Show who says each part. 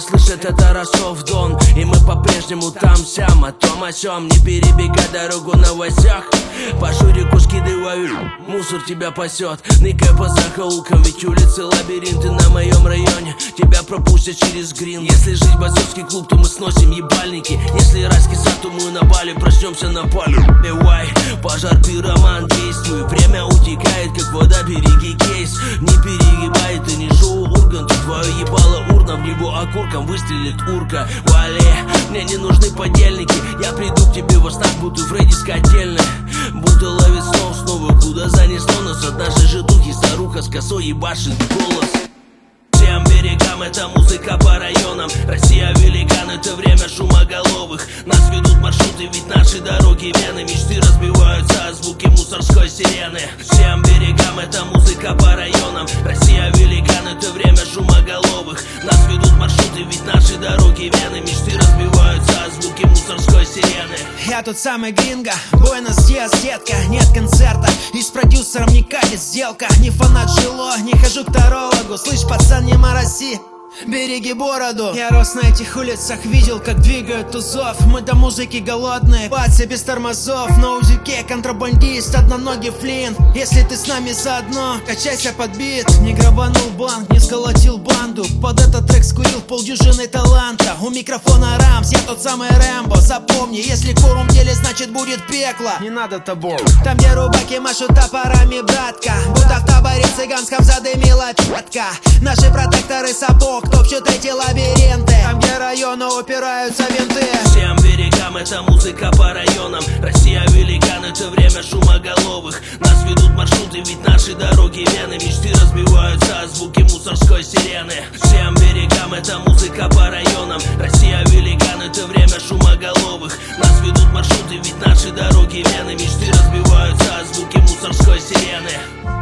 Speaker 1: слышит, это Ростов-Дон. И мы по-прежнему там-сям, о том о сём. Не перебегай дорогу на лосях. По Шурику скидываю, мусор тебя пасет. Ныкая по закоулкам, ведь улицы лабиринты на моем районе. Тебя пропустят через грин. Если жить бойцовский клуб, то мы сносим ебальники. Если райский сад, то мы на Бали проснемся на поле. Эвай, пожар, пироман, действуй. Время утекает, как вода, береги кейс. Не перегибай, ты не шоу Ургант. Твое ебало урна, в него окурком выстрелит урка. Вали, мне не нужны подельники. Я приду к тебе во снах, буду Фредди с котельной. Будто ловит снова, куда занесло нас. Однажды же духи, старуха с косой ебашит голос. Всем берегам это музыка по районам. Россия великан, это время шумоголовых. Нас ведут маршруты, ведь наши дороги вены. Мечты разбиваются о звуки мусорской сирены. Всем берегам это музыка по районам. Россия великан, это время шумоголовых. Нас ведут маршруты, ведь наши дороги вены. Мечты разбиваются о звуки мусорской сирены.
Speaker 2: Я тот самый гринго, Буэнос-Диас, детка. Нет концерта, и с продюсером не катит сделка. Не фанат жило, не хожу к тарологу. Слышь, пацан, не морози, береги бороду. Я рос на этих улицах, видел, как двигают тузов. Мы до музыки голодные, пацы без тормозов. На узюке контрабандист, одноногий флинт. Если ты с нами заодно, качайся под бит. Не грабанул банк, не сколотил банду. Под этот трек скурил полдюжины таланта. У микрофона Рамс, я тот самый Рэмбо. Запомни, если курум в деле, значит будет пекло.
Speaker 3: Не надо тобой.
Speaker 2: Там, где рубаки машут топорами, братка. Будто в таборе цыганском задымила пятка. Наши протекторы сапог топчут эти лабиринты. Там, где районы упираются винты.
Speaker 1: Всем берегам это музыка по районам. Россия великан, это время шумоголовых. Нас ведут маршруты, ведь наши дороги вены. Мечты разбиваются о звуки мусорской сирены. Всем берегам это музыка по районам. Россия великан, это время шумоголовых. Нас ведут маршруты, ведь наши дороги вены. Мечты разбиваются о звуки мусорской сирены.